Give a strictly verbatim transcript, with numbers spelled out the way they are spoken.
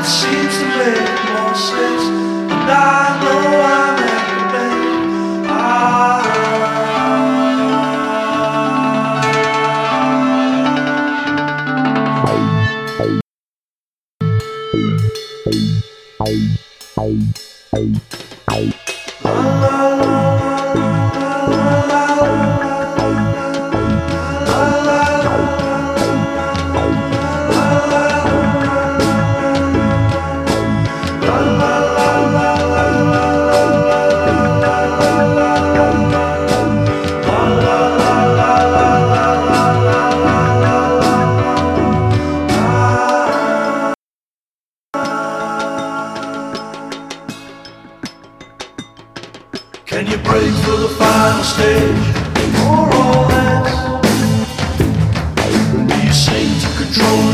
seems to make more sense. And I know I'm at the bend. Ah. Can you break through the final stage or all that? Do you seem to control